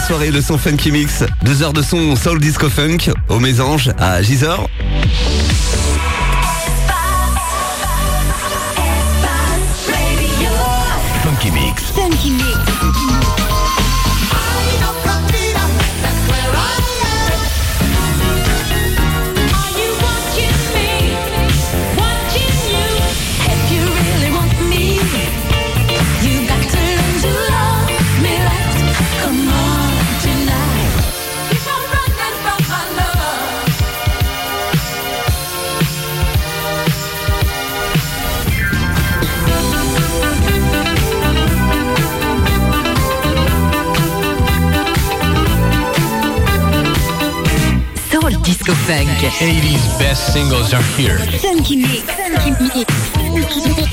soirée, le son Funky Mix. 2 heures de son soul disco funk au mésange à Gisors. Funky Mix. Funky Mix. Disco Funk. 80s best singles are here. Funky Mix. Funky Mix. Funky Mix.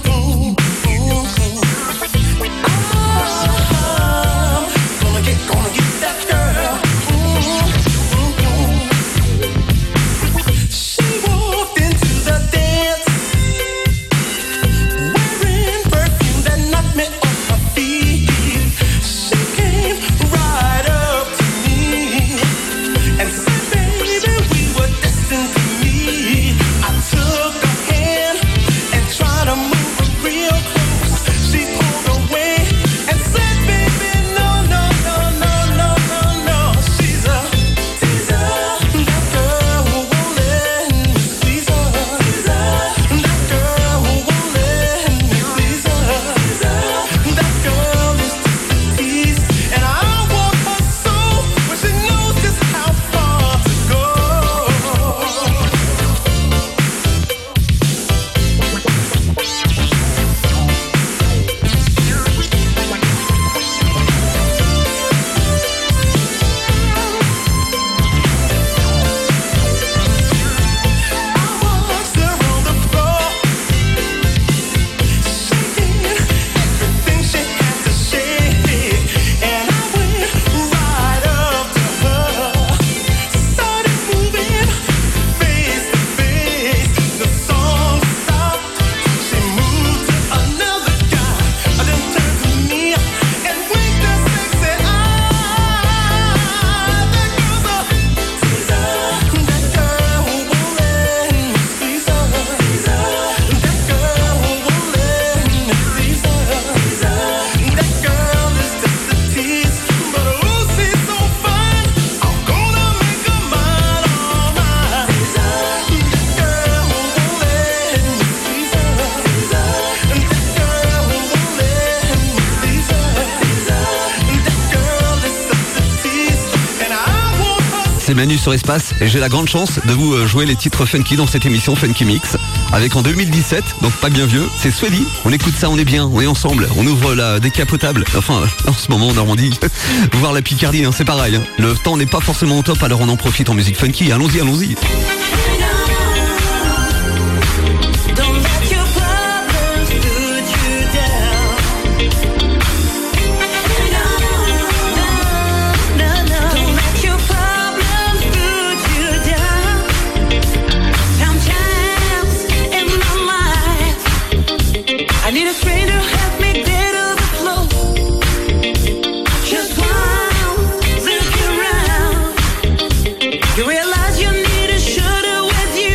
C'est Manu sur Espace et j'ai la grande chance de vous jouer les titres funky dans cette émission Funky Mix. Avec en 2017, donc pas bien vieux, c'est Swelly. On écoute ça, on est bien, on est ensemble. On ouvre la décapotable. Enfin, en ce moment en Normandie, voir la Picardie, hein, c'est pareil. Hein. Le temps n'est pas forcément au top, alors on en profite en musique funky. Allons-y, allons-y. You realize you need a shoulder with you.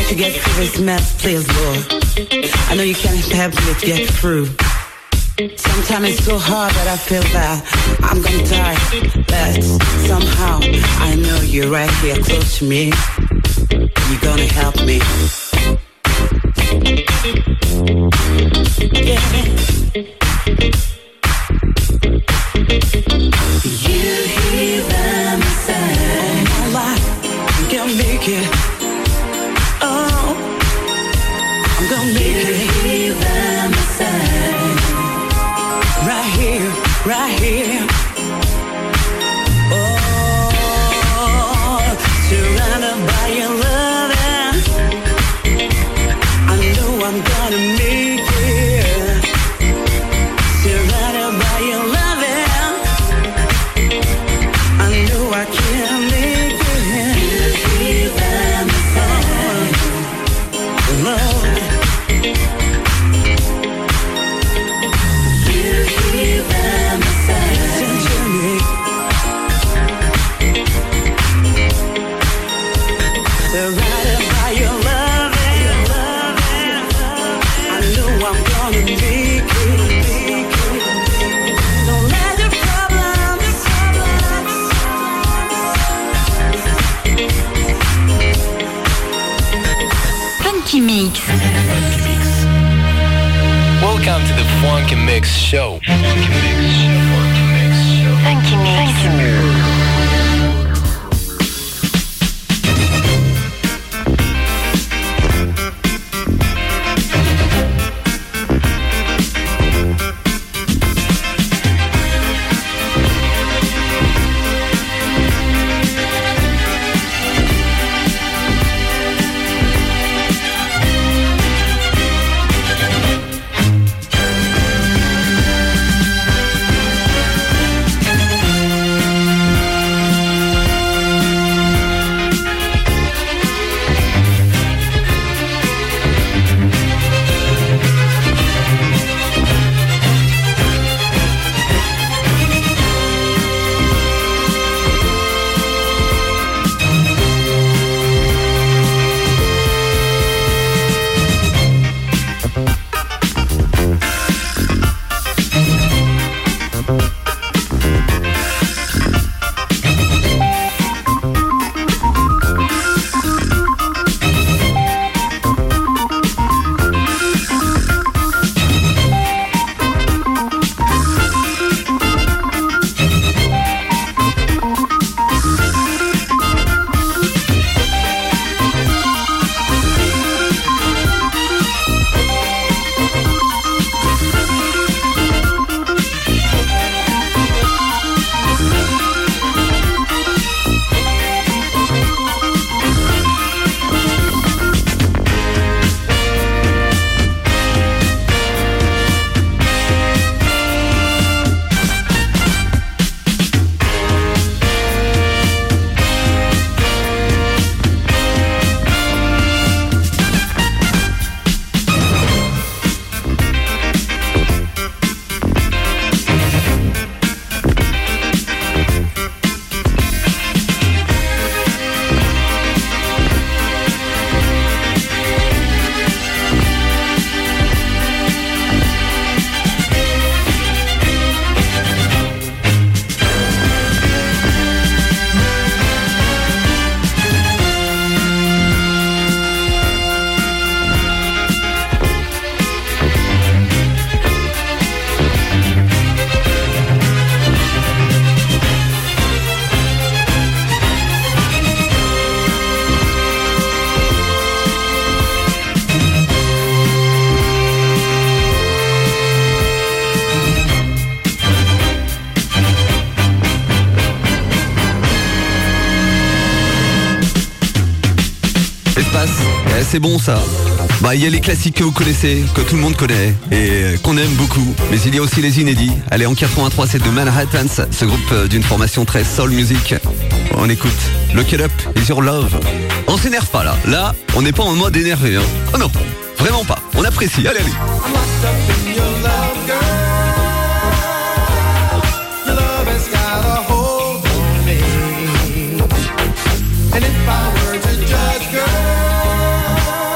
to get through this mess, please, Lord. I know you can't help me to get through. Sometimes it's so hard that I feel that I'm gonna die. But somehow I know you're right here close to me. You're gonna help me. Yeah. You hear them say, my life, I'm gonna make it. Oh, I'm gonna make it. You hear them say, right here, right here. Oh, surrounded by your loving, I know I'm gonna make it. Surrounded by your loving, I know I can make it. You hear them say, Lord. Surrounded by your loving, I know I'm gonna make it. Don't let your problems Funky Mix. Welcome to the Funky Mix Show. Funky Mix. Funky Mix. C'est bon ça. Bah il y a les classiques que vous connaissez, que tout le monde connaît et qu'on aime beaucoup. Mais il y a aussi les inédits. Allez, en 83, c'est de Manhattans, ce groupe d'une formation très soul music. On écoute Look It Up Is Your Love. On s'énerve pas là. Là, on n'est pas en mode énervé. Hein. Oh non, vraiment pas. On apprécie. Allez, allez. And if I were to judge, girl,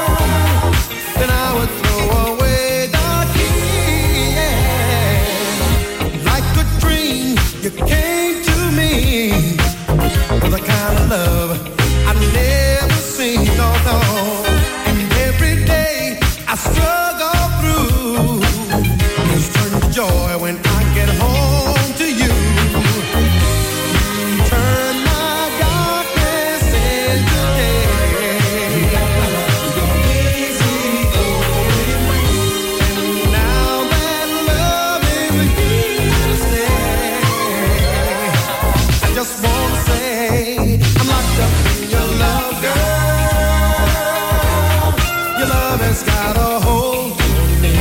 joy when I get home to you. Turn my darkness into day. Easy going. And now that love is here to stay, I just wanna say I'm locked up in your love, girl. Your love has got a hold on me.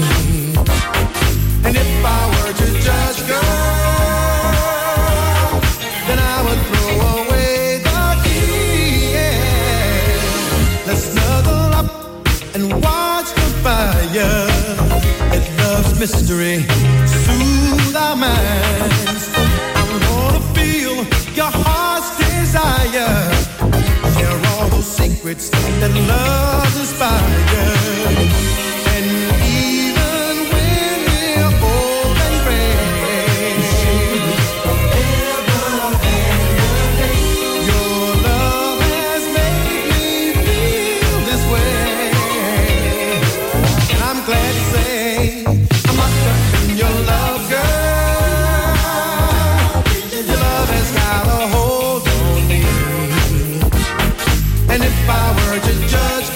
And if I were to judge, girl, then I would throw away the key, yeah. Let's snuggle up and watch the fire. Let love's mystery soothe our minds. I'm gonna feel your heart's desire. Share all those secrets that love inspires. And even when we're old and gray, your love has made me feel this way. And I'm glad to say I'm locked up in your love, girl. Your love has got a hold on me. And if I were to judge,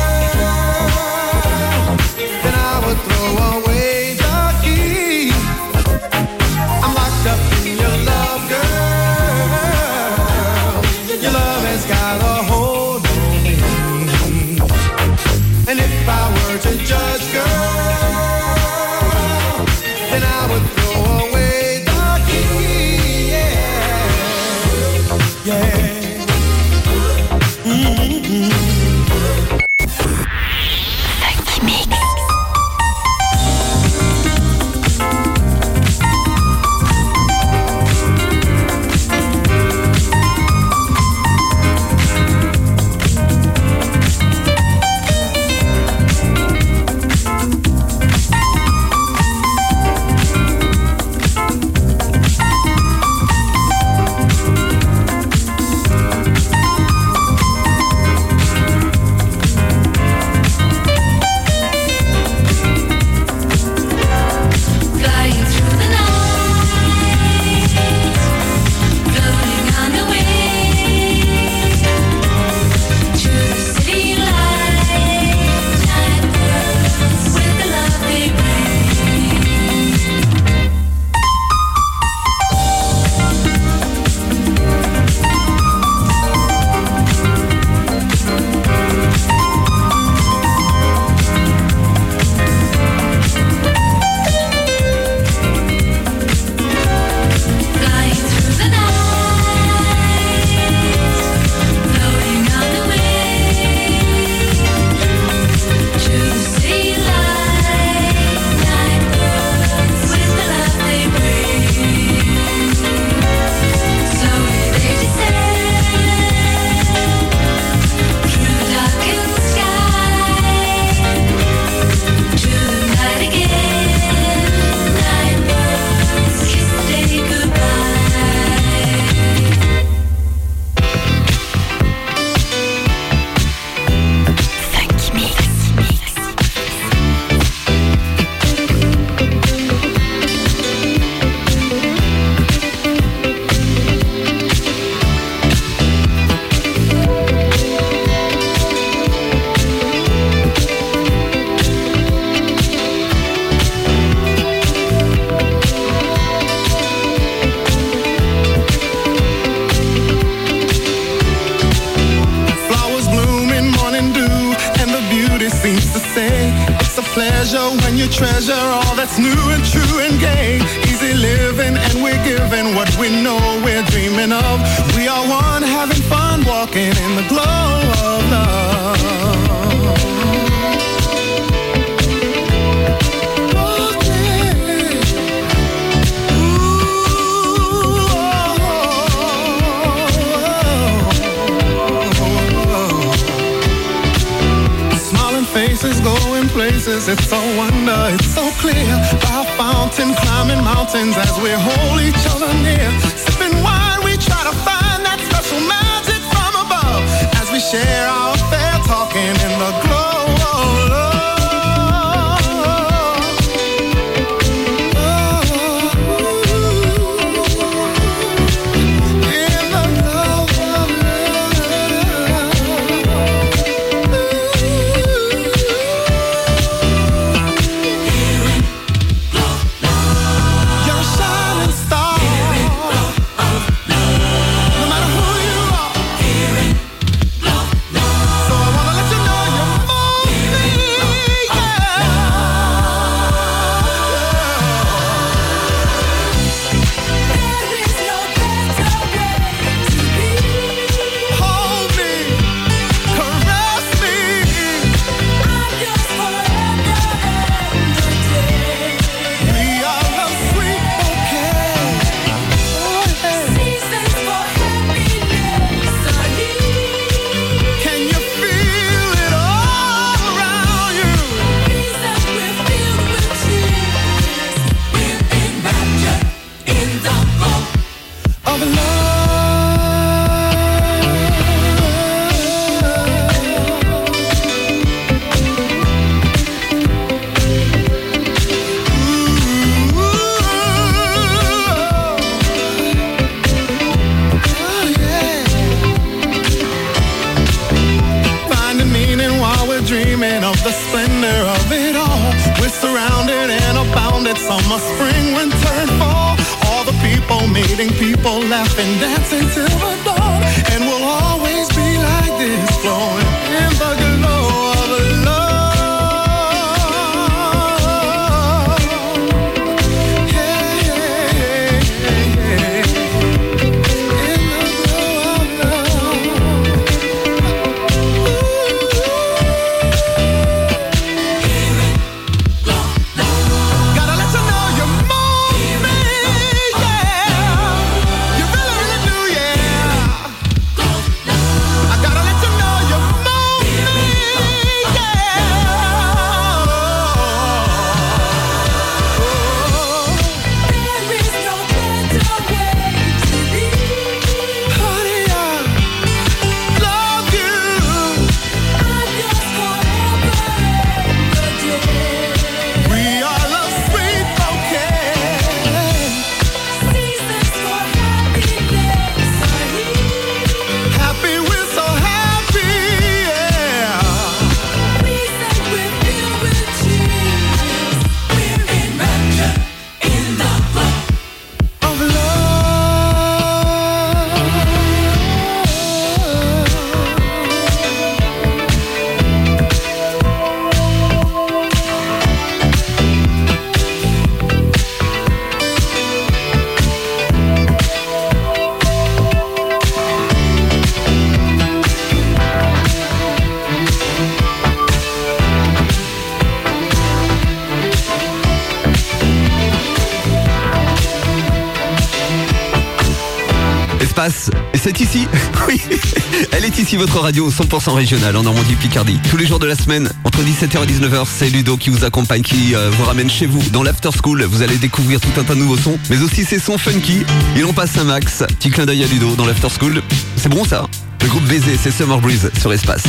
girl, then I would throw away the key. I'm locked up in your love, girl. Your love has got a hold on me. And if I were to judge, girl, then I would throw away the key. Yeah, yeah. Funky Mix. Flying through the night, floating on the wing to the city lights, night birds with the love they bring. Flying through the night, floating on the wing to the city lights, night birds with the love they bring. Slowly they descend through the darkened sky to the night again. Night birds kiss the day goodbye. Funky Mix. Flowers bloom in morning dew, and the beauty seems to say it's a pleasure when you treasure all that's new and true and gay. Easy living, and we're giving what we know we're dreaming of. We are one, having fun, walking in the glow of love. Smiling faces, going places, it's so wonder, it's so clear. By a fountain, climbing mountains as we hold each other near. Sipping wine, we try to find that special magic from above as we share our affair, talking in the glow of love. Oh. the splendor of it all. We're surrounded and abounded, summer, spring, winter, and fall. All the people meeting, people laughing, dancing till the dawn. And we'll always be like this, flowing in the glow of love. Et c'est ici, oui, elle est ici votre radio 100% régionale en Normandie-Picardie. Tous les jours de la semaine, entre 17h et 19h, c'est Ludo qui vous accompagne, qui vous ramène chez vous dans l'After School. Vous allez découvrir tout un tas de nouveaux sons, mais aussi ces sons funky. Il en passe un max. Petit clin d'œil à Ludo dans l'After School. C'est bon ça. Le groupe Baiser, c'est Summer Breeze sur Espace.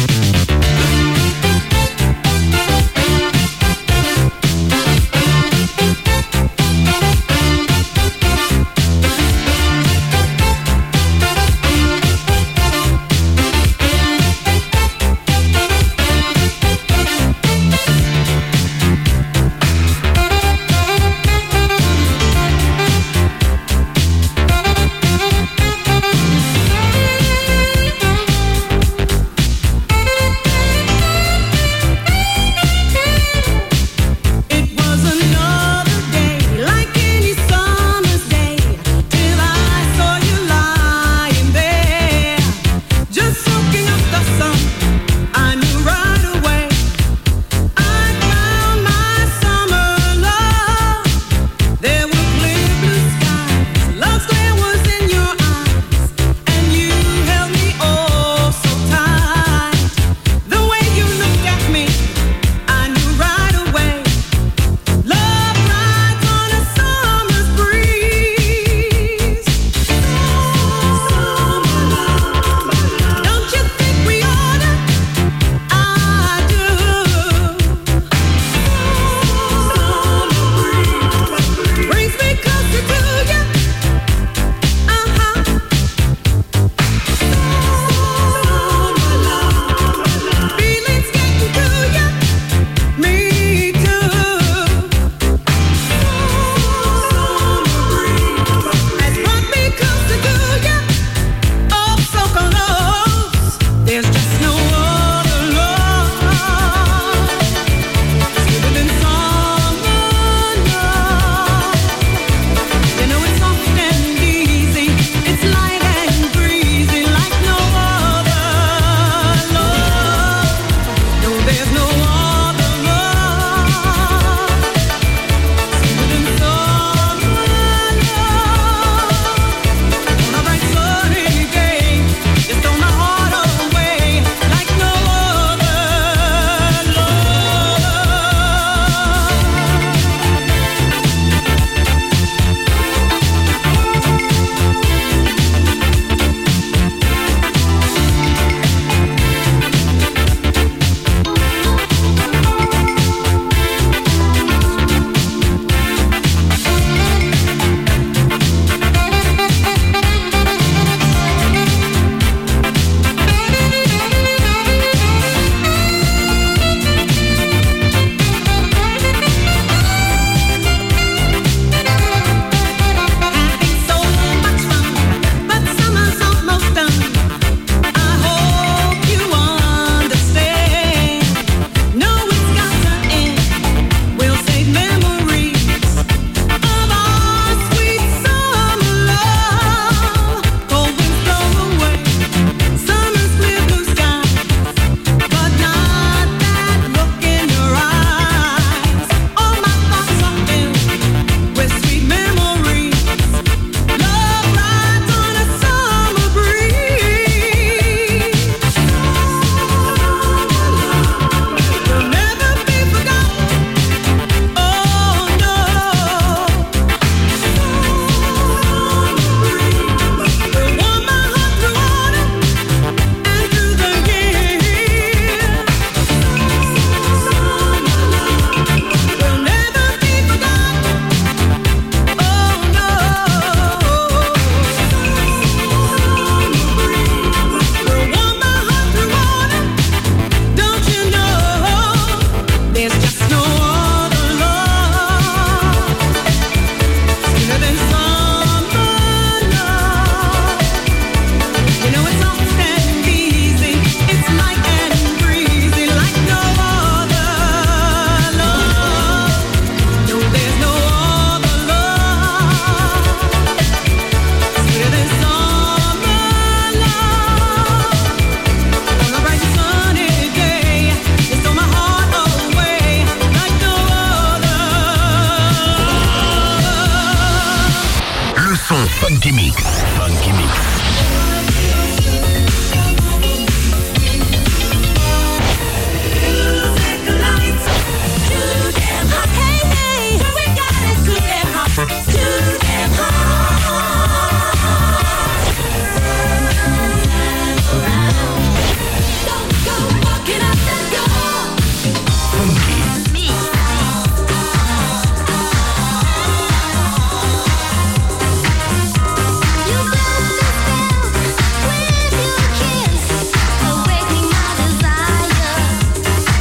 son Funky Mix. Funky Mix.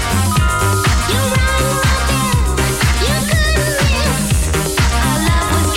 Our love was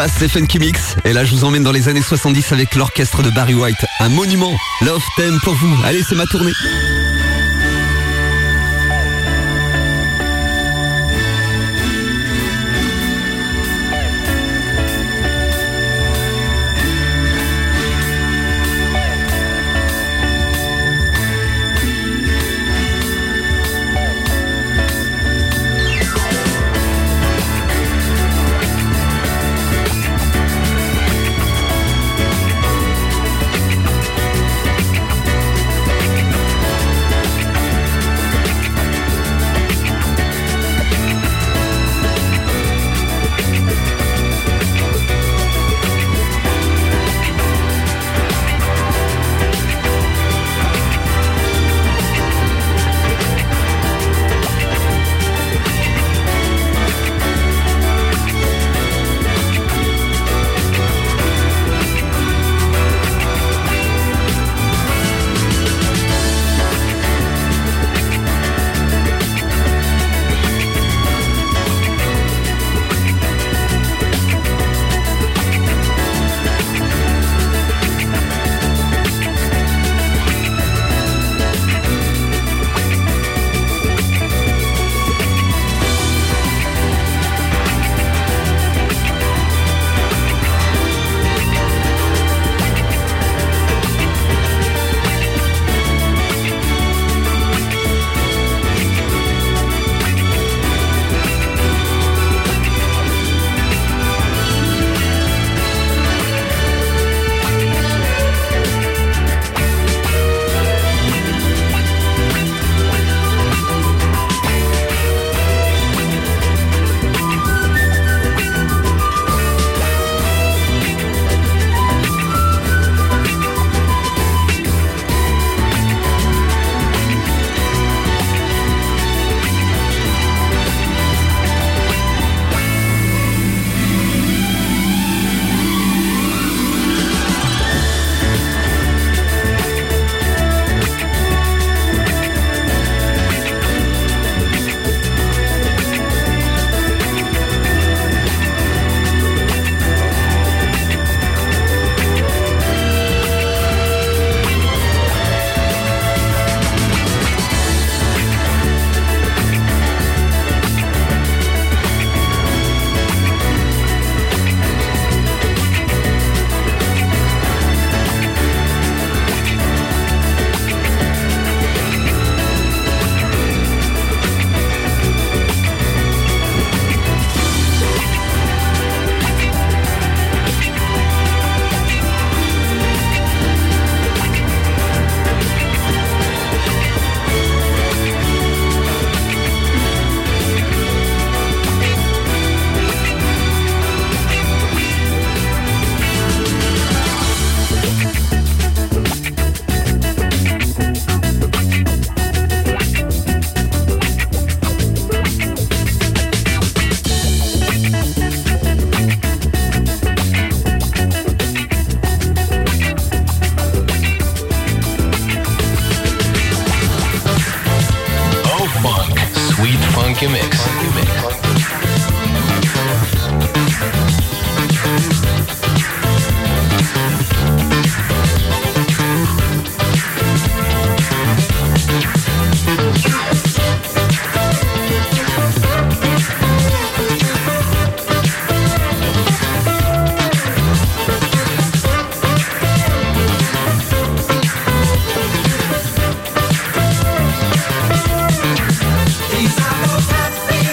passe, c'est Funky Mix. Et là, je vous emmène dans les années 70 avec l'orchestre de Barry White. Un monument. Love Theme pour vous. Allez, c'est ma tournée. Funky Mix. These are those happy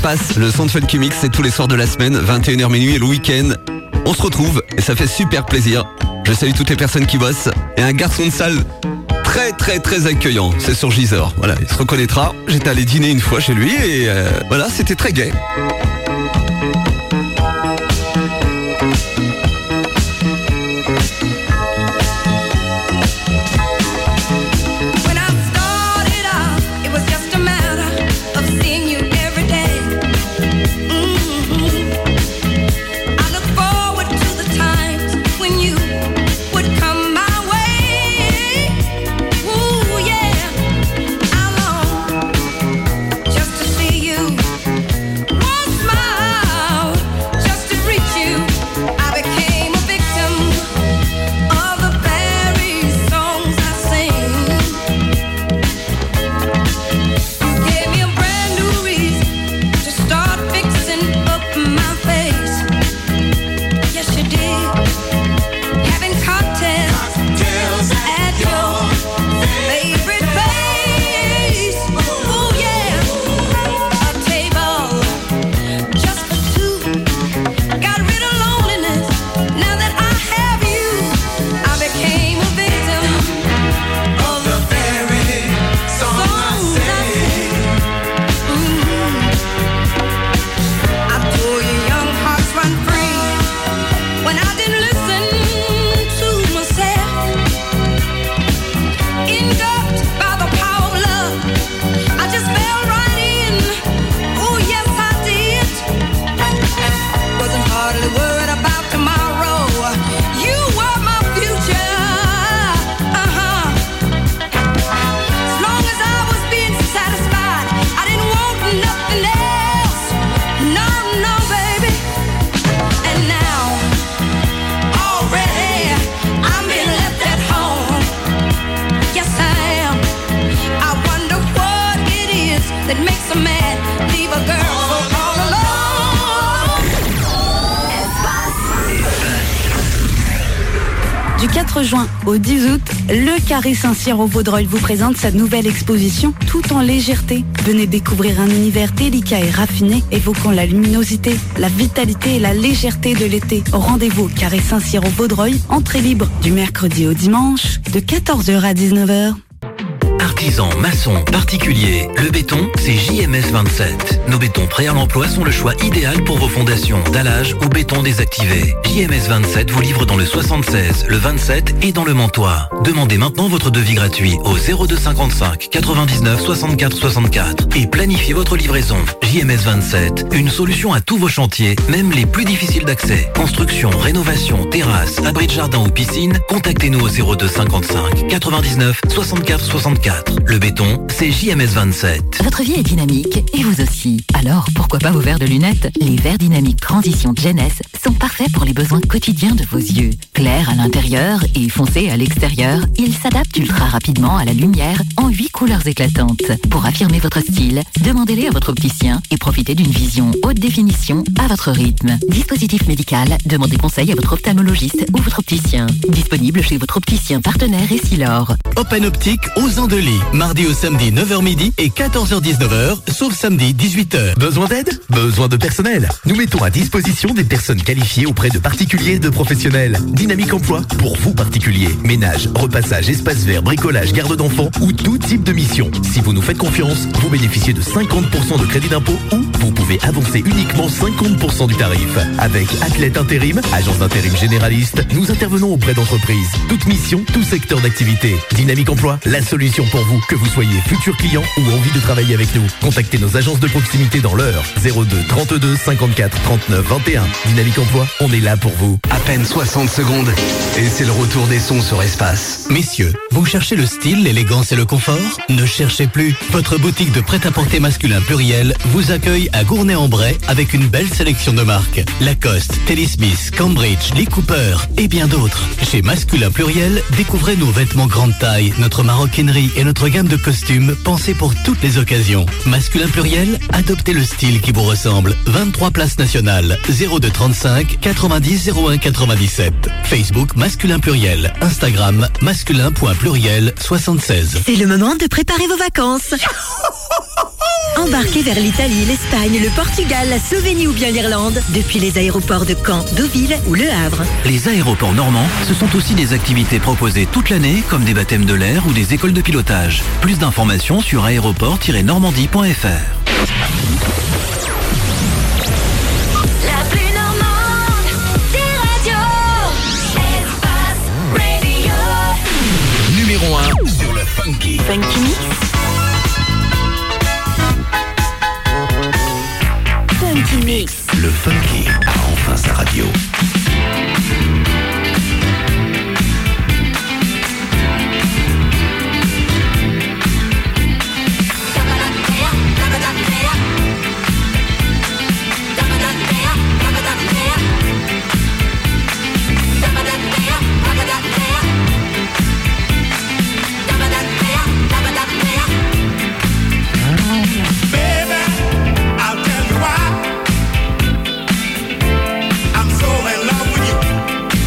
Espace, le son de Funky Mix, c'est tous les soirs de la semaine, 21h minuit et le week-end. On se retrouve et ça fait super plaisir. Je salue toutes les personnes qui bossent et un garçon de salle très très très accueillant, c'est sur Gisors. Voilà, il se reconnaîtra. J'étais allé dîner une fois chez lui et voilà, c'était très gai. Du 4 juin au 10 août, le Carré Saint-Cyr au Vaudreuil vous présente sa nouvelle exposition Tout en légèreté. Venez découvrir un univers délicat et raffiné, évoquant la luminosité, la vitalité et la légèreté de l'été. Rendez-vous au Carré Saint-Cyr au Vaudreuil, entrée libre du mercredi au dimanche, de 14h à 19h. Artisans, maçons, particuliers, le béton, c'est JMS 27. Nos bétons prêts à l'emploi sont le choix idéal pour vos fondations, dallage ou béton désactivé. JMS 27 vous livre dans le 76, le 27 et dans le Mantois. Demandez maintenant votre devis gratuit au 0255 99 64 64 et planifiez votre livraison. JMS 27, une solution à tous vos chantiers, même les plus difficiles d'accès. Construction, rénovation, terrasse, abri de jardin ou piscine, contactez-nous au 0255 99 64 64. Le béton, c'est JMS 27. Votre vie est dynamique et vous aussi. Alors, pourquoi pas vos verres de lunettes? Les verres dynamiques Transition Jeunesse sont parfaits pour les besoins quotidiens de vos yeux. Clairs à l'intérieur et foncés à l'extérieur, ils s'adaptent ultra rapidement à la lumière en 8 couleurs éclatantes. Pour affirmer votre style, demandez-les à votre opticien et profitez d'une vision haute définition à votre rythme. Dispositif médical, demandez conseil à votre ophtalmologiste ou votre opticien. Disponible chez votre opticien partenaire Essilor. Open Optique aux Andelys, mardi au samedi 9h midi et 14h-19h, sauf samedi 18h. Besoin d'aide? Besoin de personnel? Nous mettons à disposition des personnes qualifiées auprès de particuliers et de professionnels. Dynamique Emploi, pour vous particuliers. Ménage, repassage, espace vert, bricolage, garde d'enfants ou tout type de mission. Si vous nous faites confiance, vous bénéficiez de 50% de crédit d'impôt ou vous pouvez avancer uniquement 50% du tarif. Avec Athlète Intérim, agence d'intérim généraliste, nous intervenons auprès d'entreprises. Toute mission, tout secteur d'activité. Dynamique Emploi, la solution pour vous, que vous soyez futur client ou envie de travailler avec nous. Contactez nos agences de proximité dans l'heure 02 32 54 39 21. Dynamique Emploi, on est là pour vous. À peine 60 secondes et c'est le retour des sons sur Espace. Messieurs, vous cherchez le style, l'élégance et le confort? Ne cherchez plus. Votre boutique de prêt-à-porter masculin pluriel vous accueille à Gournay-en-Bray avec une belle sélection de marques. Lacoste, Telly Smith, Cambridge, Lee Cooper et bien d'autres. Chez Masculin Pluriel, découvrez nos vêtements grande taille, notre maroquinerie et notre gamme de costumes pensés pour toutes les occasions. Masculin Pluriel, adoptez le style qui vous ressemble. 23 places nationales, 02 35 90 01 97. Facebook Masculin Pluriel. Instagram masculin.pluriel 76. C'est le moment de préparer vos vacances. Embarquez vers l'Italie, l'Espagne, le Portugal, la Slovénie ou bien l'Irlande depuis les aéroports de Caen, Deauville ou Le Havre. Les aéroports normands, ce sont aussi des activités proposées toute l'année comme des baptêmes de l'air ou des écoles de pilotage. Plus d'informations sur aéroport-normandie.fr. La plus normande des radios. Espace Radio. Numéro 1 sur le Funky. Funky Mix. Funky Mix. Le Funky a enfin sa radio. I'm so in love with you.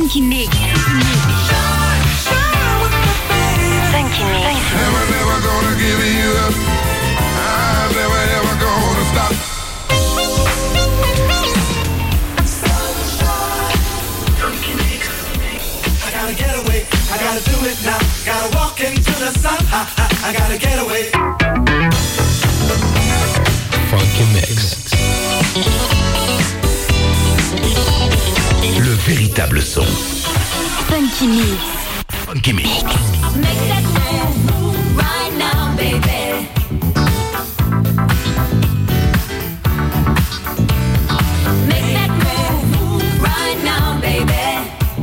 Funky Mix. Funky Mix. Never, never gonna give you up. I'm never, ever gonna stop. Funky Mix. I gotta get away. I gotta do it now. Gotta walk into the sun. I gotta get away. Funky Mix. Le véritable son. Funky Mix. Funky Mix. Make that move right now, baby. Make that move right now, baby.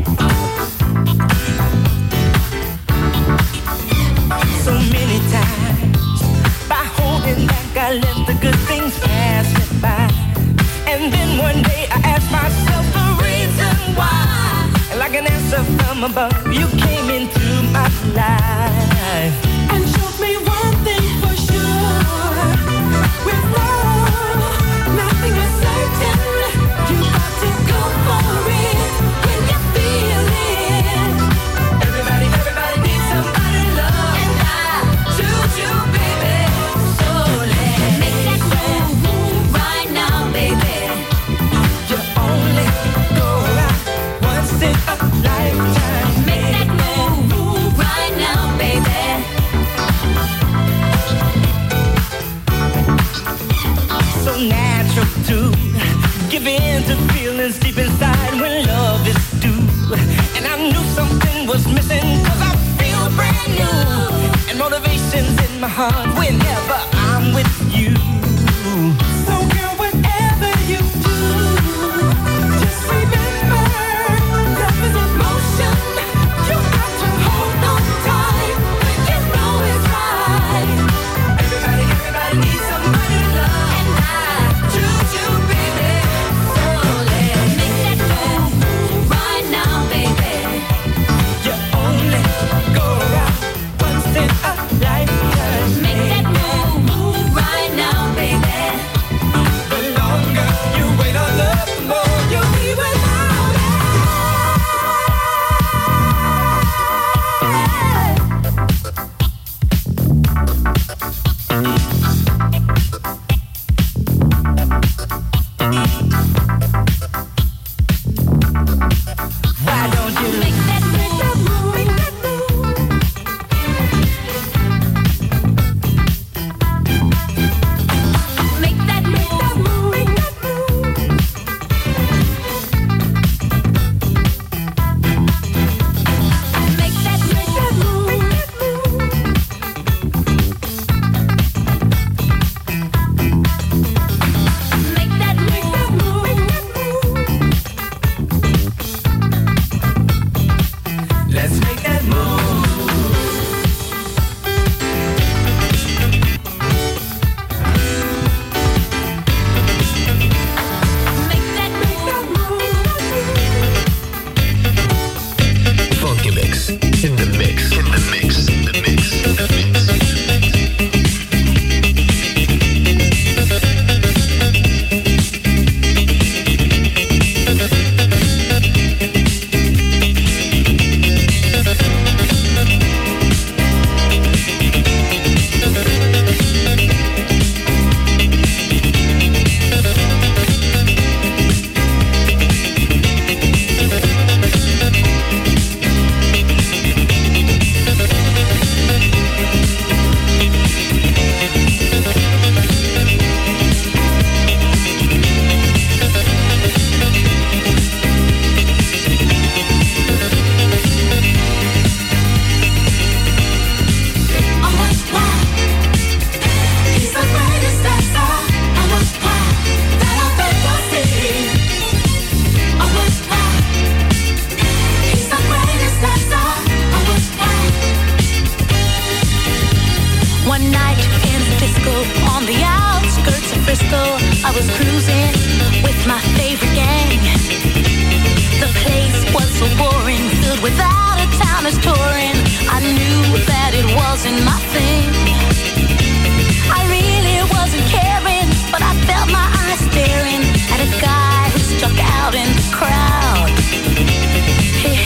So many times by holding back I let the good things pass me by. And then one day I asked myself the reason why. And like an answer from above, you came into my life and showed me one thing for sure. With love, nothing is certain. You got to go for it when you feel it. Everybody needs somebody to love. And I choose you, baby. So let's make that move right now, baby. You only go around once in a lifetime. Make that move right now, baby. So natural to give in to feelings deep inside when love is due. And I knew something was missing, 'cause I feel brand new. And motivation's in my heart whenever I'm with you. So girl, whatever you do, just remember, love is emotion. You got to hold on tight when you know it's right. Everybody needs somebody to love. And I choose you, baby. So let's make that move right now, baby. You only go around once in a lifetime. Make that move right now, baby. The longer you wait on love, the more you'll be without it. Why don't you Make that move. make that Make that move. Make that move. Make that move. Let's make that move. Make that move. Funky Mix. In the mix. In the mix. In the mix. In the mix. One night in Frisco, on the outskirts of Frisco, I was cruising with my favorite gang. The place was so boring, filled with out-of-towners touring. I knew that it wasn't my thing. I really wasn't caring, but I felt my eyes staring at a guy who stuck out in the crowd. He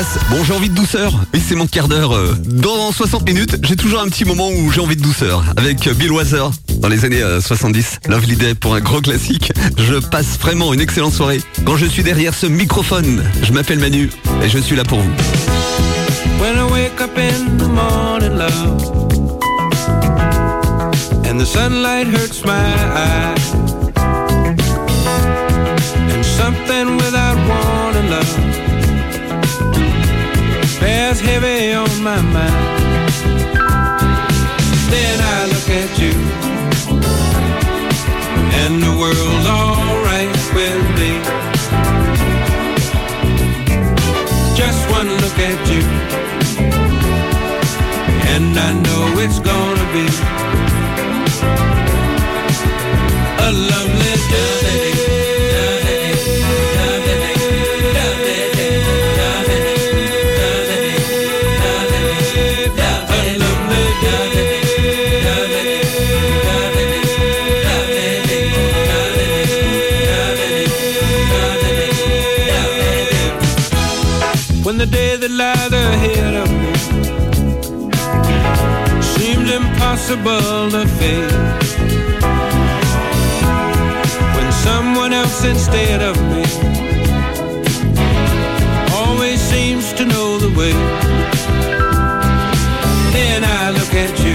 passe. Bon, j'ai envie de douceur. Oui, c'est mon quart d'heure. Dans 60 minutes, j'ai toujours un petit moment où j'ai envie de douceur. Avec Bill Withers dans les années 70. Lovely Day pour un gros classique. Je passe vraiment une excellente soirée. Quand je suis derrière ce microphone, je m'appelle Manu et je suis là pour vous. When I wake up in the morning, love, and the sunlight hurts my eyes, and something without warning, love, bears heavy on my mind. Then I look at you, and the world's alright with me. Just one look at you, and I know it's gonna be a lovely day. When the day that lies ahead of me seems impossible to face, when someone else instead of me always seems to know the way, then I look at you,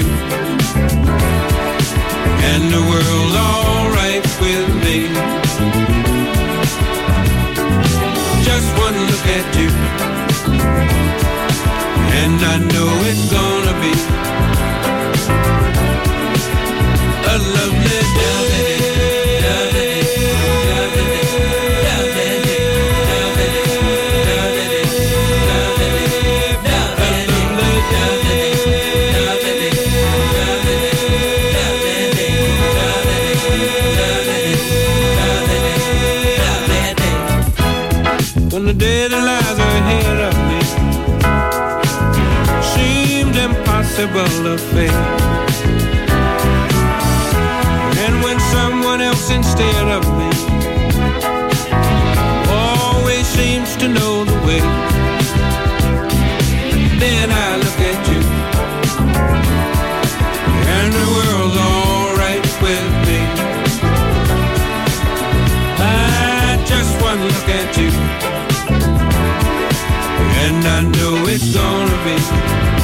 and the world's alright with me. Just one look at you, and I know it's gonna be a lovely day. When the day that lies ahead of me seems impossible to face, and when someone else instead of me always seems to know the way, then I look at you, and the world's alright with me. I just one look at you, and I know it's gonna be